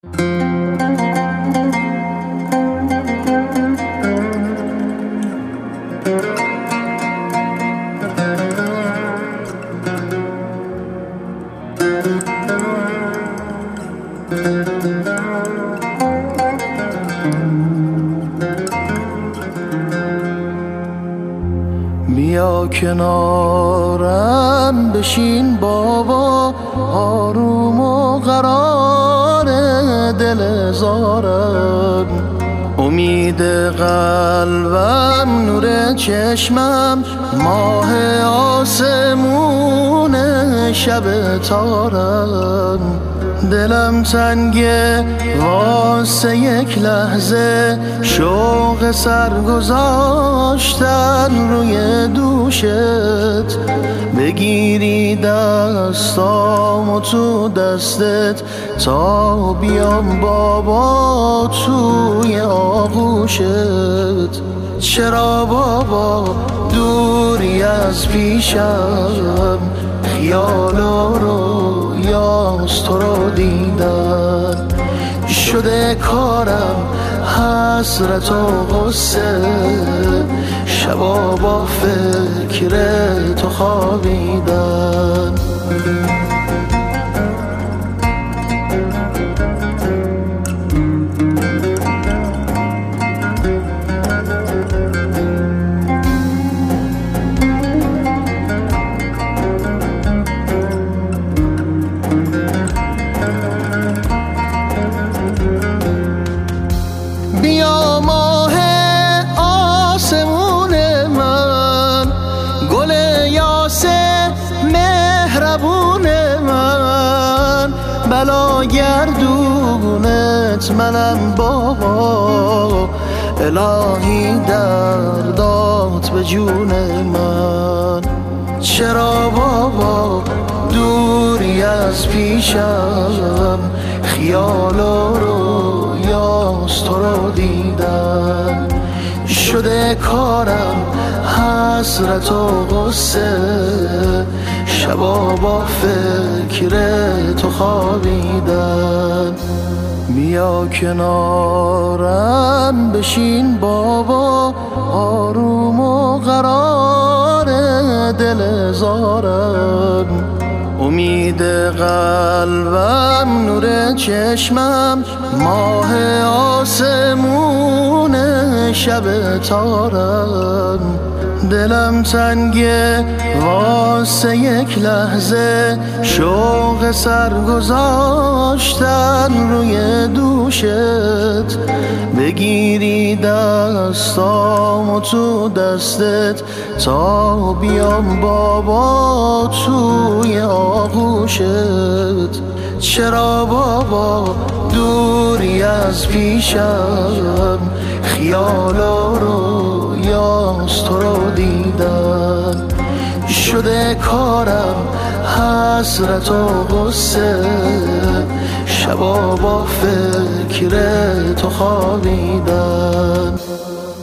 بیا کنارم بشین بابا، آروم و قرار دل زارم. امید قلبم، نور چشمم، ماه آسمون شب تارم. دلم تنگه واسه یک لحظه، شوق سر گذاشتن روی دوشت. بگیری دستامو تو دستت تا بیام بابا توی آغوشت. چرا بابا دوری از پیشم، خیالا رویاست تو رو دیدن. شده کارم حسرت و غصه، شبا با فکر تو خوابیدن. بیا ماه آسمون من، گل یاس مهربون من. بلا گردونت منم بابا، الهی دردات به جون من. چرا بابا دوری از پیشم، خیال و رویاست تو رو دیدن. شده کارم حسرت و غصه، شبا با فکر تو خوابیدن. بیا کنارم بشین بابا، آروم و قرار دل زارم. امید قلبم، نور چشمم، ماه آسمون شب تارم. دلم تنگه واسه یک لحظه، شوق سر گذاشتن روی دوشت. بگیری دستامو تو دستت تا بیام بابا توی آغوشت. چرا بابا دوری از پیشم، خیال و رویاست تو رو دیدن. شده کارم حسرت و غصه، شبا با فکر تو خوابیدن.